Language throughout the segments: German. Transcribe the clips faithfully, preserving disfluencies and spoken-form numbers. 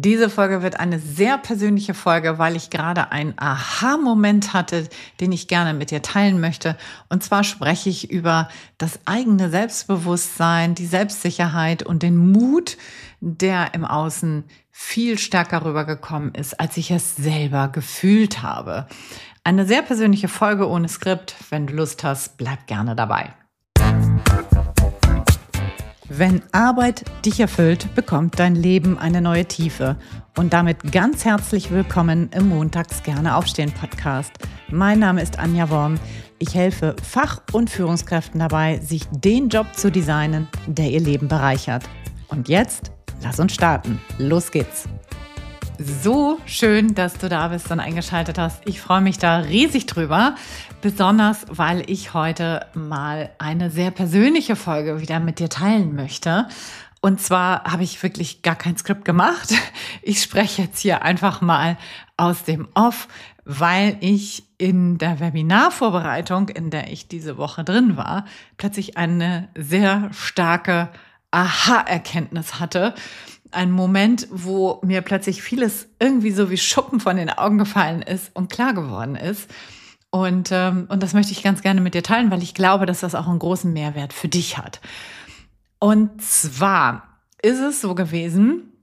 Diese Folge wird eine sehr persönliche Folge, weil ich gerade einen Aha-Moment hatte, den ich gerne mit dir teilen möchte. Und zwar spreche ich über das eigene Selbstbewusstsein, die Selbstsicherheit und den Mut, der im Außen viel stärker rübergekommen ist, als ich es selber gefühlt habe. Eine sehr persönliche Folge ohne Skript. Wenn du Lust hast, bleib gerne dabei. Wenn Arbeit dich erfüllt, bekommt dein Leben eine neue Tiefe. Und damit ganz herzlich willkommen im Montags gerne aufstehen Podcast. Mein Name ist Anja Worm. Ich helfe Fach- und Führungskräften dabei, sich den Job zu designen, der ihr Leben bereichert. Und jetzt, lass uns starten. Los geht's. So schön, dass du da bist und eingeschaltet hast. Ich freue mich da riesig drüber, besonders weil ich heute mal eine sehr persönliche Folge wieder mit dir teilen möchte. Und zwar habe ich wirklich gar kein Skript gemacht. Ich spreche jetzt hier einfach mal aus dem Off, weil ich in der Webinarvorbereitung, in der ich diese Woche drin war, plötzlich eine sehr starke Aha-Erkenntnis hatte. Ein Moment, wo mir plötzlich vieles irgendwie so wie Schuppen von den Augen gefallen ist und klar geworden ist. Und, ähm, und das möchte ich ganz gerne mit dir teilen, weil ich glaube, dass das auch einen großen Mehrwert für dich hat. Und zwar ist es so gewesen,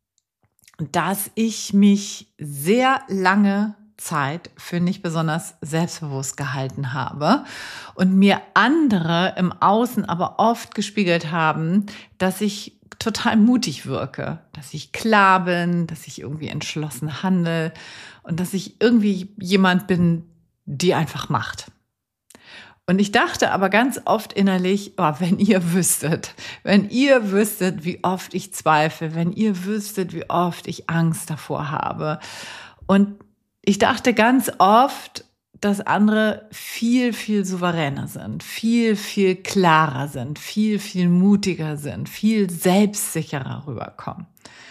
dass ich mich sehr lange Zeit für nicht besonders selbstbewusst gehalten habe und mir andere im Außen aber oft gespiegelt haben, dass ich total mutig wirke, dass ich klar bin, dass ich irgendwie entschlossen handle und dass ich irgendwie jemand bin, die einfach macht. Und ich dachte aber ganz oft innerlich, oh, wenn ihr wüsstet, wenn ihr wüsstet, wie oft ich zweifle, wenn ihr wüsstet, wie oft ich Angst davor habe. Und ich dachte ganz oft, dass andere viel, viel souveräner sind, viel, viel klarer sind, viel, viel mutiger sind, viel selbstsicherer rüberkommen.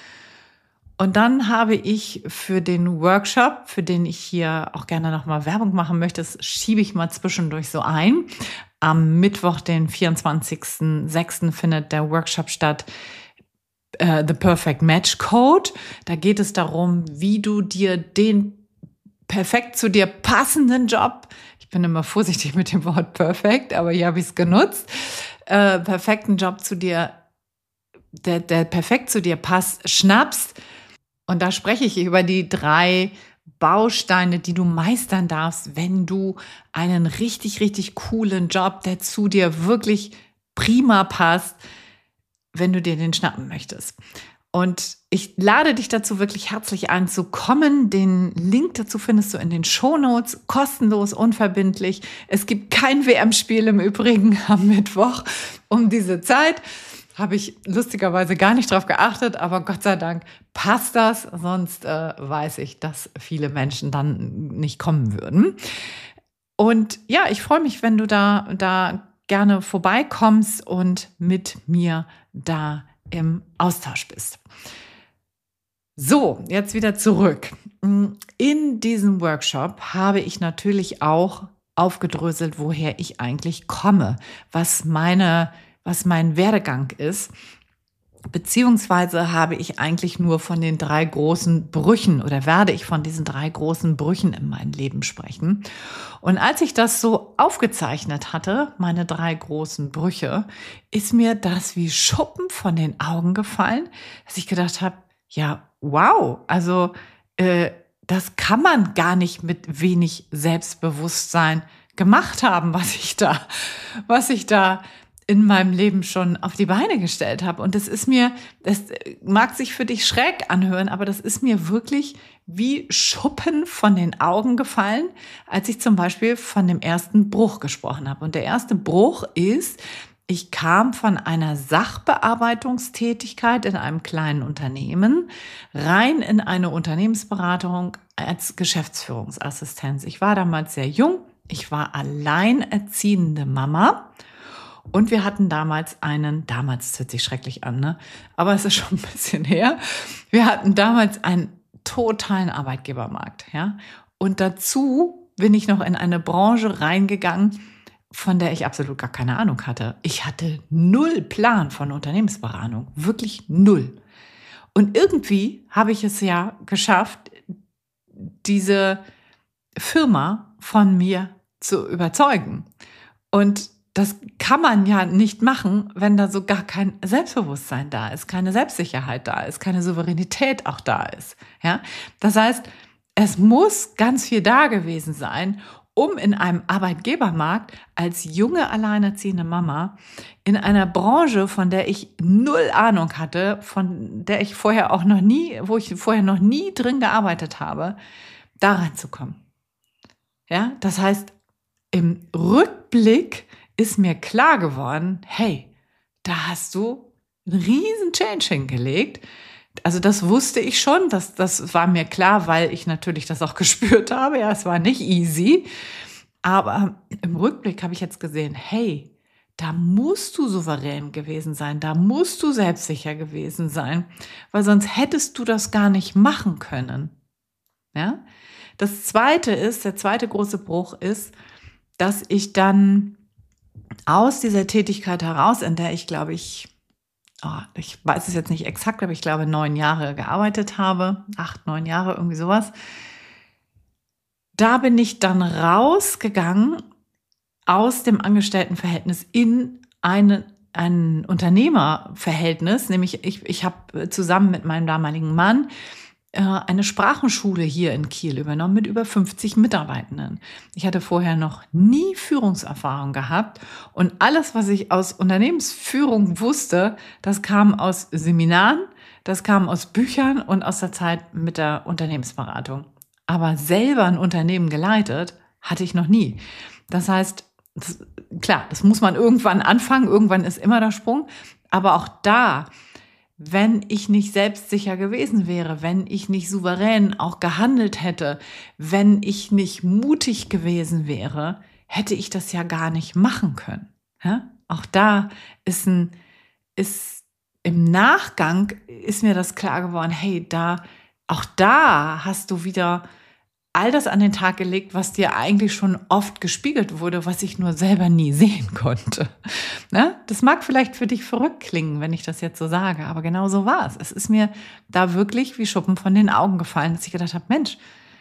Und dann habe ich für den Workshop, für den ich hier auch gerne nochmal Werbung machen möchte, das schiebe ich mal zwischendurch so ein. Am Mittwoch, den vierundzwanzigsten sechsten findet der Workshop statt, uh, The Perfect Match Code. Da geht es darum, wie du dir den perfekt zu dir passenden Job, ich bin immer vorsichtig mit dem Wort perfekt, aber hier habe ich es genutzt, äh, perfekten Job zu dir, der, der perfekt zu dir passt, schnappst. Und da spreche ich über die drei Bausteine, die du meistern darfst, wenn du einen richtig, richtig coolen Job, der zu dir wirklich prima passt, wenn du dir den schnappen möchtest. Und ich lade dich dazu wirklich herzlich ein, zu kommen. Den Link dazu findest du in den Shownotes, kostenlos, unverbindlich. Es gibt kein W M-Spiel im Übrigen am Mittwoch um diese Zeit. Habe ich lustigerweise gar nicht drauf geachtet, aber Gott sei Dank passt das. Sonst äh, weiß ich, dass viele Menschen dann nicht kommen würden. Und ja, ich freue mich, wenn du da, da gerne vorbeikommst und mit mir da im Austausch bist. So, jetzt wieder zurück. In diesem Workshop habe ich natürlich auch aufgedröselt, woher ich eigentlich komme, was meine, was mein Werdegang ist. Beziehungsweise habe ich eigentlich nur von den drei großen Brüchen oder werde ich von diesen drei großen Brüchen in meinem Leben sprechen. Und als ich das so aufgezeichnet hatte, meine drei großen Brüche, ist mir das wie Schuppen von den Augen gefallen, dass ich gedacht habe, ja, wow, also äh, das kann man gar nicht mit wenig Selbstbewusstsein gemacht haben, was ich da, was ich da in meinem Leben schon auf die Beine gestellt habe. Und das ist mir, das mag sich für dich schräg anhören, aber das ist mir wirklich wie Schuppen von den Augen gefallen, als ich zum Beispiel von dem ersten Bruch gesprochen habe. Und der erste Bruch ist, ich kam von einer Sachbearbeitungstätigkeit in einem kleinen Unternehmen rein in eine Unternehmensberatung als Geschäftsführungsassistenz. Ich war damals sehr jung, ich war alleinerziehende Mama. Und wir hatten damals einen, damals das hört sich schrecklich an, ne? Aber es ist schon ein bisschen her. Wir hatten damals einen totalen Arbeitgebermarkt, ja. Und dazu bin ich noch in eine Branche reingegangen, von der ich absolut gar keine Ahnung hatte. Ich hatte null Plan von Unternehmensberatung, wirklich null. Und irgendwie habe ich es ja geschafft, diese Firma von mir zu überzeugen. Und das kann man ja nicht machen, wenn da so gar kein Selbstbewusstsein da ist, keine Selbstsicherheit da ist, keine Souveränität auch da ist. Ja? Das heißt, es muss ganz viel da gewesen sein, um in einem Arbeitgebermarkt als junge, alleinerziehende Mama in einer Branche, von der ich null Ahnung hatte, von der ich vorher auch noch nie, wo ich vorher noch nie drin gearbeitet habe, da reinzukommen. Ja, das heißt, im Rückblick ist mir klar geworden, hey, da hast du einen riesen Change hingelegt. Also das wusste ich schon, das, das war mir klar, weil ich natürlich das auch gespürt habe. Ja, es war nicht easy. Aber im Rückblick habe ich jetzt gesehen, hey, da musst du souverän gewesen sein, da musst du selbstsicher gewesen sein, weil sonst hättest du das gar nicht machen können. Ja? Das zweite ist, der zweite große Bruch ist, dass ich dann aus dieser Tätigkeit heraus, in der ich, glaube ich, oh, ich weiß es jetzt nicht exakt, aber ich glaube, neun Jahre gearbeitet habe, acht, neun Jahre, irgendwie sowas, da bin ich dann rausgegangen aus dem Angestelltenverhältnis in eine, ein Unternehmerverhältnis, nämlich ich, ich habe zusammen mit meinem damaligen Mann eine Sprachenschule hier in Kiel übernommen mit über fünfzig Mitarbeitenden. Ich hatte vorher noch nie Führungserfahrung gehabt und alles, was ich aus Unternehmensführung wusste, das kam aus Seminaren, das kam aus Büchern und aus der Zeit mit der Unternehmensberatung. Aber selber ein Unternehmen geleitet, hatte ich noch nie. Das heißt, das, klar, das muss man irgendwann anfangen, irgendwann ist immer der Sprung, aber auch da, wenn ich nicht selbstsicher gewesen wäre, wenn ich nicht souverän auch gehandelt hätte, wenn ich nicht mutig gewesen wäre, hätte ich das ja gar nicht machen können. Ja? Auch da ist ein, ist im Nachgang ist mir das klar geworden, hey, da, auch da hast du wieder all das an den Tag gelegt, was dir eigentlich schon oft gespiegelt wurde, was ich nur selber nie sehen konnte. Ne? Das mag vielleicht für dich verrückt klingen, wenn ich das jetzt so sage, aber genau so war es. Es ist mir da wirklich wie Schuppen von den Augen gefallen, dass ich gedacht habe, Mensch,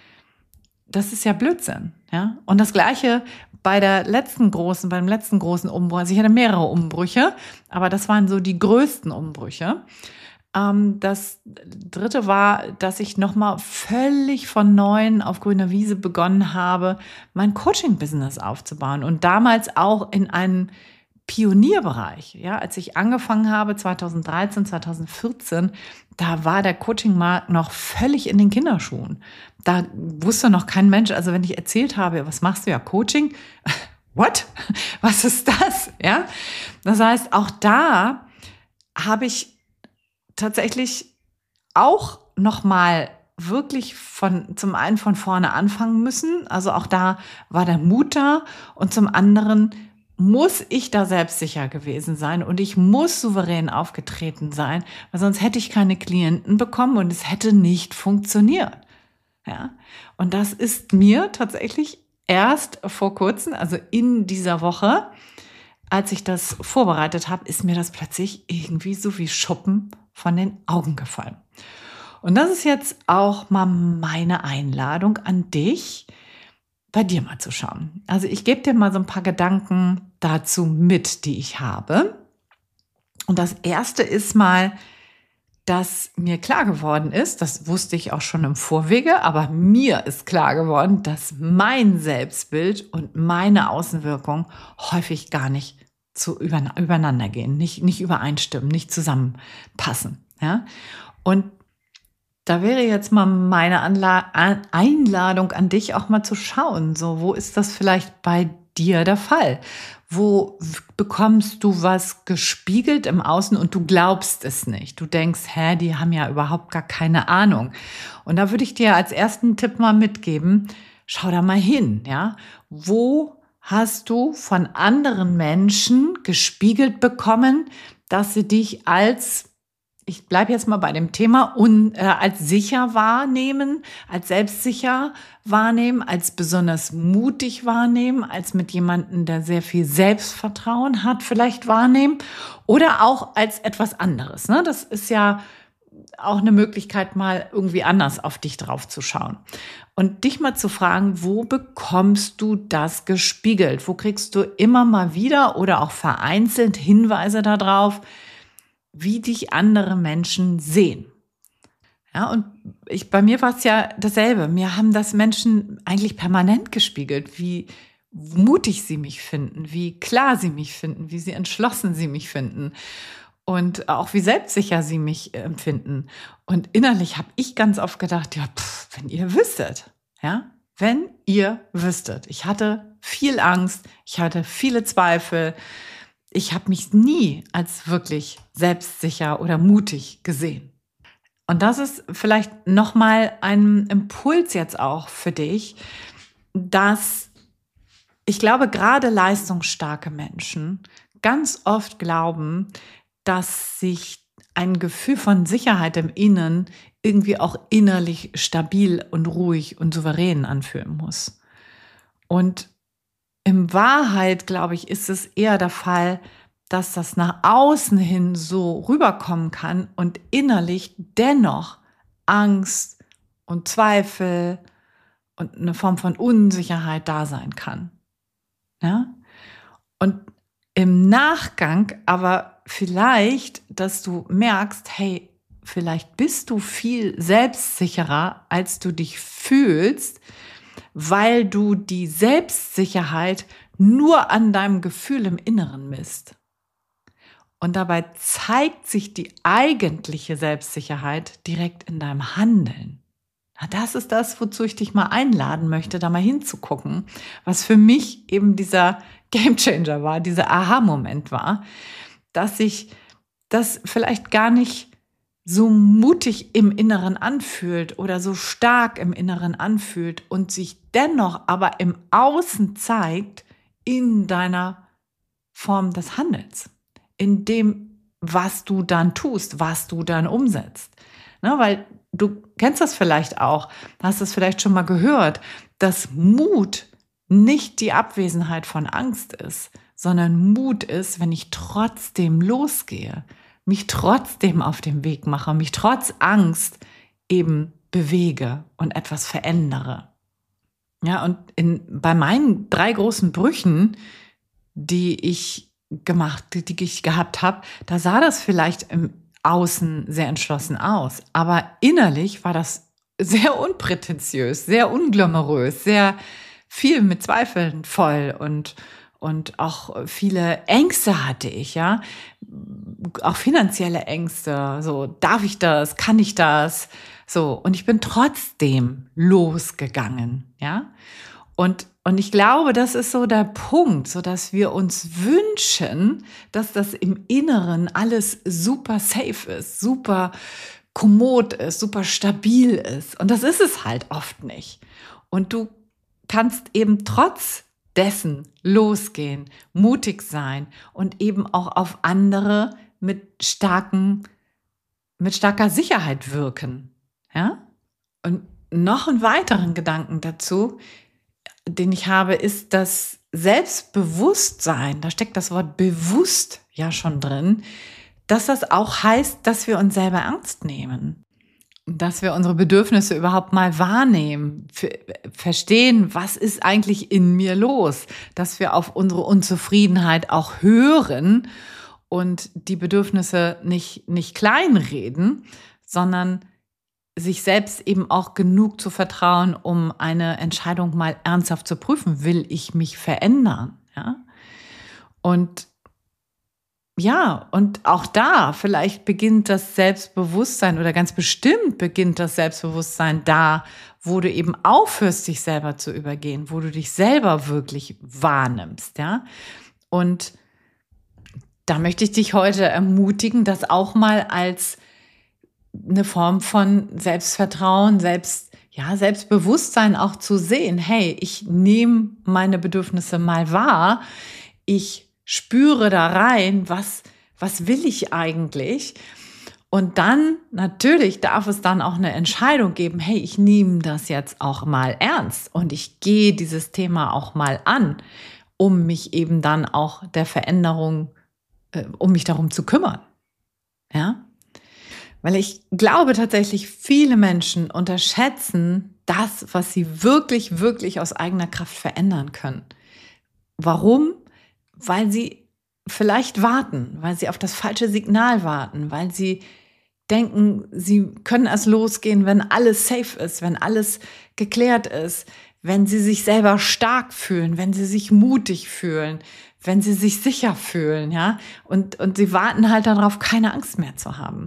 das ist ja Blödsinn. Ja? Und das Gleiche bei der letzten großen, beim letzten großen Umbruch. Also ich hatte mehrere Umbrüche, aber das waren so die größten Umbrüche. Das dritte war, dass ich nochmal völlig von Neuem auf grüner Wiese begonnen habe, mein Coaching-Business aufzubauen und damals auch in einem Pionierbereich. Ja, als ich angefangen habe, zweitausenddreizehn, zweitausendvierzehn, da war der Coaching-Markt noch völlig in den Kinderschuhen. Da wusste noch kein Mensch, also wenn ich erzählt habe, was machst du ja, Coaching? What? Was ist das? Ja, das heißt, auch da habe ich tatsächlich auch nochmal wirklich von, zum einen von vorne anfangen müssen. Also auch da war der Mut da und zum anderen muss ich da selbstsicher gewesen sein und ich muss souverän aufgetreten sein, weil sonst hätte ich keine Klienten bekommen und es hätte nicht funktioniert. Ja? Und das ist mir tatsächlich erst vor kurzem, also in dieser Woche, als ich das vorbereitet habe, ist mir das plötzlich irgendwie so wie Schuppen von den Augen gefallen. Und das ist jetzt auch mal meine Einladung an dich, bei dir mal zu schauen. Also ich gebe dir mal so ein paar Gedanken dazu mit, die ich habe. Und das erste ist mal, dass mir klar geworden ist, das wusste ich auch schon im Vorwege, aber mir ist klar geworden, dass mein Selbstbild und meine Außenwirkung häufig gar nicht zu übereinander gehen, nicht, nicht übereinstimmen, nicht zusammenpassen. Ja? Und da wäre jetzt mal meine Anla- Einladung an dich, auch mal zu schauen, so, wo ist das vielleicht bei dir der Fall? Wo bekommst du was gespiegelt im Außen und du glaubst es nicht? Du denkst, hä, die haben ja überhaupt gar keine Ahnung. Und da würde ich dir als ersten Tipp mal mitgeben, schau da mal hin, ja? Wo hast du von anderen Menschen gespiegelt bekommen, dass sie dich als, ich bleibe jetzt mal bei dem Thema, un, äh, als sicher wahrnehmen, als selbstsicher wahrnehmen, als besonders mutig wahrnehmen, als mit jemandem, der sehr viel Selbstvertrauen hat, vielleicht wahrnehmen oder auch als etwas anderes. Ne? Das ist ja auch eine Möglichkeit, mal irgendwie anders auf dich drauf zu schauen. Und dich mal zu fragen, wo bekommst du das gespiegelt? Wo kriegst du immer mal wieder oder auch vereinzelt Hinweise darauf, wie dich andere Menschen sehen? Ja, und ich, bei mir war es ja dasselbe. Mir haben das Menschen eigentlich permanent gespiegelt, wie mutig sie mich finden, wie klar sie mich finden, wie sie entschlossen sie mich finden und auch wie selbstsicher sie mich empfinden. Und innerlich habe ich ganz oft gedacht, ja, pff, wenn ihr wüsstet, ja, wenn ihr wüsstet. Ich hatte viel Angst, ich hatte viele Zweifel. Ich habe mich nie als wirklich selbstsicher oder mutig gesehen. Und das ist vielleicht nochmal ein Impuls jetzt auch für dich, dass ich glaube, gerade leistungsstarke Menschen ganz oft glauben, dass sich ein Gefühl von Sicherheit im Innen irgendwie auch innerlich stabil und ruhig und souverän anfühlen muss. Und in Wahrheit, glaube ich, ist es eher der Fall, dass das nach außen hin so rüberkommen kann und innerlich dennoch Angst und Zweifel und eine Form von Unsicherheit da sein kann. Ja? Und im Nachgang aber vielleicht, dass du merkst, hey, vielleicht bist du viel selbstsicherer, als du dich fühlst, weil du die Selbstsicherheit nur an deinem Gefühl im Inneren misst. Und dabei zeigt sich die eigentliche Selbstsicherheit direkt in deinem Handeln. Na, das ist das, wozu ich dich mal einladen möchte, da mal hinzugucken, was für mich eben dieser Gamechanger war, dieser Aha-Moment war, dass sich das vielleicht gar nicht so mutig im Inneren anfühlt oder so stark im Inneren anfühlt und sich dennoch aber im Außen zeigt in deiner Form des Handelns, in dem, was du dann tust, was du dann umsetzt. Ne, weil du kennst das vielleicht auch, hast es vielleicht schon mal gehört, dass Mut nicht die Abwesenheit von Angst ist, sondern Mut ist, wenn ich trotzdem losgehe, mich trotzdem auf den Weg mache, mich trotz Angst eben bewege und etwas verändere. Ja, und in, bei meinen drei großen Brüchen, die ich gemacht, die ich gehabt habe, da sah das vielleicht im Außen sehr entschlossen aus, aber innerlich war das sehr unprätentiös, sehr unglamourös, sehr viel mit Zweifeln voll und und auch viele Ängste hatte ich, ja, auch finanzielle Ängste, so, darf ich das, kann ich das, so, und ich bin trotzdem losgegangen, ja, und Und ich glaube, das ist so der Punkt, so dass wir uns wünschen, dass das im Inneren alles super safe ist, super kommod ist, super stabil ist. Und das ist es halt oft nicht. Und du kannst eben trotz dessen losgehen, mutig sein und eben auch auf andere mit starken, mit starker Sicherheit wirken. Ja? Und noch einen weiteren Gedanken dazu, den ich habe, ist das Selbstbewusstsein, da steckt das Wort bewusst ja schon drin, dass das auch heißt, dass wir uns selber ernst nehmen, dass wir unsere Bedürfnisse überhaupt mal wahrnehmen, verstehen, was ist eigentlich in mir los, dass wir auf unsere Unzufriedenheit auch hören und die Bedürfnisse nicht, nicht kleinreden, sondern sich selbst eben auch genug zu vertrauen, um eine Entscheidung mal ernsthaft zu prüfen. Will ich mich verändern? Ja? Und ja, und auch da, vielleicht beginnt das Selbstbewusstsein oder ganz bestimmt beginnt das Selbstbewusstsein da, wo du eben aufhörst, dich selber zu übergehen, wo du dich selber wirklich wahrnimmst. Ja? Und da möchte ich dich heute ermutigen, das auch mal als eine Form von Selbstvertrauen, Selbst, ja, Selbstbewusstsein auch zu sehen. Hey, ich nehme meine Bedürfnisse mal wahr. Ich spüre da rein, was, was will ich eigentlich? Und dann, natürlich darf es dann auch eine Entscheidung geben. Hey, ich nehme das jetzt auch mal ernst und ich gehe dieses Thema auch mal an, um mich eben dann auch der Veränderung, äh, um mich darum zu kümmern. Ja? Weil ich glaube tatsächlich, viele Menschen unterschätzen das, was sie wirklich, wirklich aus eigener Kraft verändern können. Warum? Weil sie vielleicht warten, weil sie auf das falsche Signal warten, weil sie denken, sie können erst losgehen, wenn alles safe ist, wenn alles geklärt ist, wenn sie sich selber stark fühlen, wenn sie sich mutig fühlen, wenn sie sich sicher fühlen, ja. Und, und sie warten halt darauf, keine Angst mehr zu haben.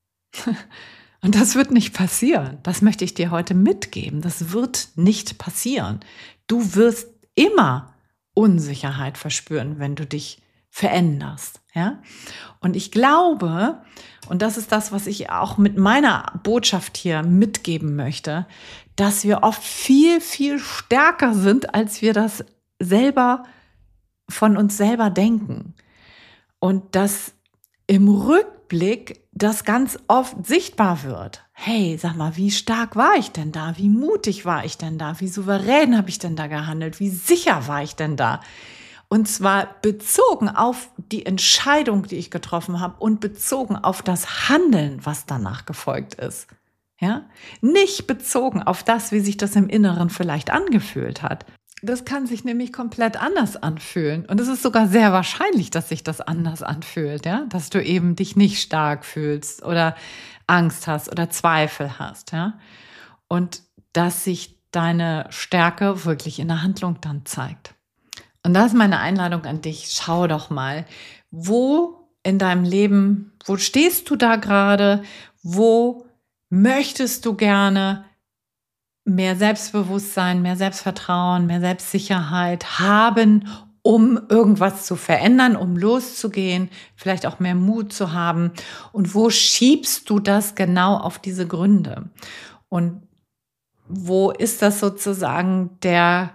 Und das wird nicht passieren. Das möchte ich dir heute mitgeben. Das wird nicht passieren. Du wirst immer Unsicherheit verspüren, wenn du dich veränderst, ja? Und ich glaube, und das ist das, was ich auch mit meiner Botschaft hier mitgeben möchte, dass wir oft viel, viel stärker sind, als wir das selber von uns selber denken. Und dass im Rückblick das ganz oft sichtbar wird. Hey, sag mal, wie stark war ich denn da? Wie mutig war ich denn da? Wie souverän habe ich denn da gehandelt? Wie sicher war ich denn da? Und zwar bezogen auf die Entscheidung, die ich getroffen habe und bezogen auf das Handeln, was danach gefolgt ist. Ja? Nicht bezogen auf das, wie sich das im Inneren vielleicht angefühlt hat. Das kann sich nämlich komplett anders anfühlen. Und es ist sogar sehr wahrscheinlich, dass sich das anders anfühlt, ja? Dass du eben dich nicht stark fühlst oder Angst hast oder Zweifel hast, ja? Und dass sich deine Stärke wirklich in der Handlung dann zeigt. Und das ist meine Einladung an dich. Schau doch mal, wo in deinem Leben, wo stehst du da gerade? Wo möchtest du gerne mehr Selbstbewusstsein, mehr Selbstvertrauen, mehr Selbstsicherheit haben, um irgendwas zu verändern, um loszugehen, vielleicht auch mehr Mut zu haben? Und wo schiebst du das genau auf diese Gründe? Und wo ist das sozusagen der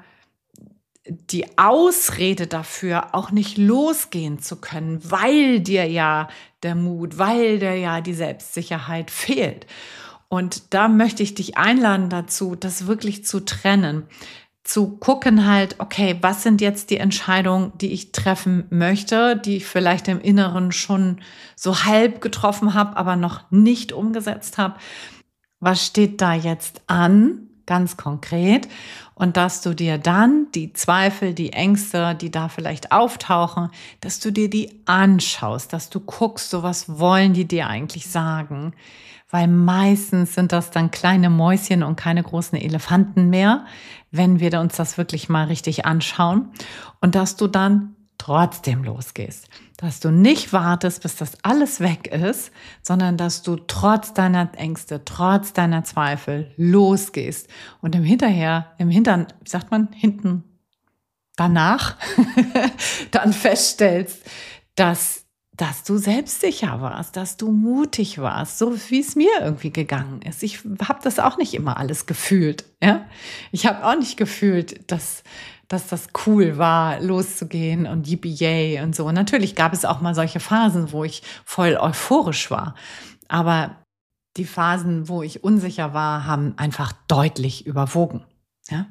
die Ausrede dafür, auch nicht losgehen zu können, weil dir ja der Mut, weil dir ja die Selbstsicherheit fehlt? Und da möchte ich dich einladen dazu, das wirklich zu trennen, zu gucken halt, okay, was sind jetzt die Entscheidungen, die ich treffen möchte, die ich vielleicht im Inneren schon so halb getroffen habe, aber noch nicht umgesetzt habe. Was steht da jetzt an, ganz konkret? Und dass du dir dann die Zweifel, die Ängste, die da vielleicht auftauchen, dass du dir die anschaust, dass du guckst, so was wollen die dir eigentlich sagen? Weil meistens sind das dann kleine Mäuschen und keine großen Elefanten mehr, wenn wir uns das wirklich mal richtig anschauen. Und dass du dann trotzdem losgehst. Dass du nicht wartest, bis das alles weg ist, sondern dass du trotz deiner Ängste, trotz deiner Zweifel losgehst. Und im Hinterher, im Hintern, wie sagt man, hinten danach, dann feststellst, dass dass du selbstsicher warst, dass du mutig warst, so wie es mir irgendwie gegangen ist. Ich habe das auch nicht immer alles gefühlt. Ja? Ich habe auch nicht gefühlt, dass, dass das cool war, loszugehen und yippie yay und so. Natürlich gab es auch mal solche Phasen, wo ich voll euphorisch war. Aber die Phasen, wo ich unsicher war, haben einfach deutlich überwogen. Ja?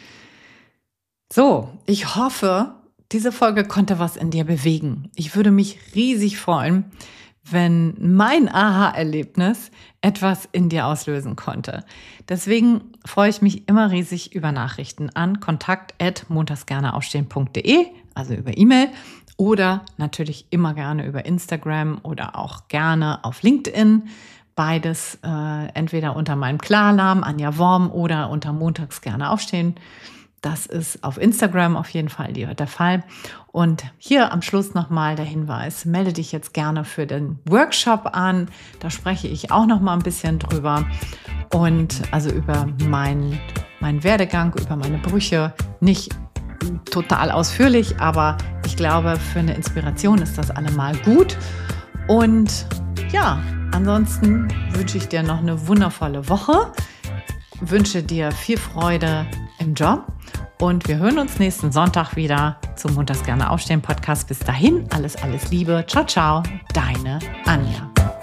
So, ich hoffe, diese Folge konnte was in dir bewegen. Ich würde mich riesig freuen, wenn mein Aha-Erlebnis etwas in dir auslösen konnte. Deswegen freue ich mich immer riesig über Nachrichten an kontakt at montagsgerneaufstehen punkt de, also über E-Mail, oder natürlich immer gerne über Instagram oder auch gerne auf LinkedIn. Beides äh, entweder unter meinem Klarnamen Anja Worm oder unter Montags gerne aufstehen. Das ist auf Instagram auf jeden Fall der Fall. Und hier am Schluss nochmal der Hinweis, melde dich jetzt gerne für den Workshop an. Da spreche ich auch noch mal ein bisschen drüber. Und also über meinen mein Werdegang, über meine Brüche. Nicht total ausführlich, aber ich glaube, für eine Inspiration ist das allemal gut. Und ja, ansonsten wünsche ich dir noch eine wundervolle Woche. Wünsche dir viel Freude im Job. Und wir hören uns nächsten Sonntag wieder zum Montags gerne aufstehen Podcast. Bis dahin, alles, alles Liebe. Ciao, ciao, deine Anja.